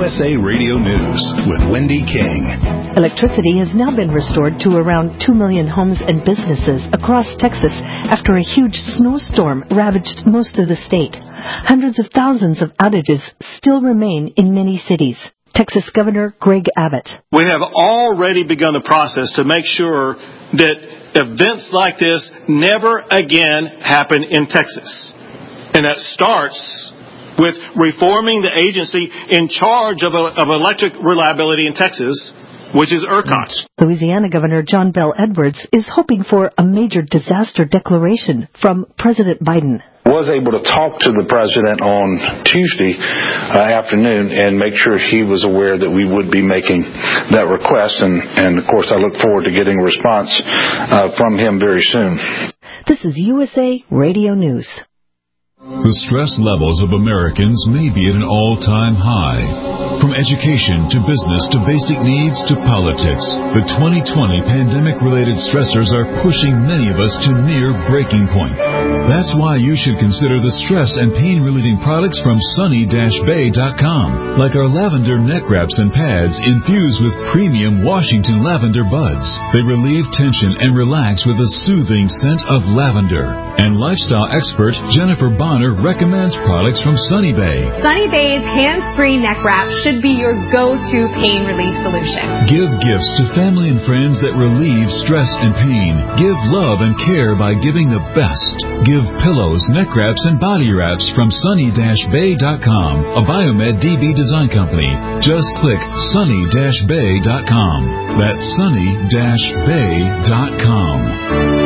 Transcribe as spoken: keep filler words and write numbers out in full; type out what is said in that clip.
S A Radio News with Wendy King. Electricity has now been restored to around two million homes and businesses across Texas after a huge snowstorm ravaged most of the state. Hundreds of thousands of outages still remain in many cities. Texas Governor Greg Abbott. We have already begun the process to make sure that events like this never again happen in Texas. And that starts with reforming the agency in charge of, of electric reliability in Texas, which is ERCOT. Louisiana Governor John Bel Edwards is hoping for a major disaster declaration from President Biden. Was able to talk to the president on Tuesday uh, afternoon and make sure he was aware that we would be making that request. And, and of course, I look forward to getting a response uh, from him very soon. This is U S A Radio News. The stress levels of Americans may be at an all-time high. From education to business to basic needs to politics, the twenty twenty pandemic-related stressors are pushing many of us to near breaking point. That's why you should consider the stress and pain-relieving products from sunny dash bay dot com, like our lavender neck wraps and pads infused with premium Washington lavender buds. They relieve tension and relax with a soothing scent of lavender. And lifestyle expert Jennifer Bonner recommends products from Sunny Bay. Sunny Bay's hands-free neck wrap should be your go-to pain relief solution. Give gifts to family and friends that relieve stress and pain. Give love and care by giving the best. Give pillows, neck wraps, and body wraps from sunny dash bay dot com, a Biomed D B design company. Just click sunny dash bay dot com. That's sunny dash bay dot com.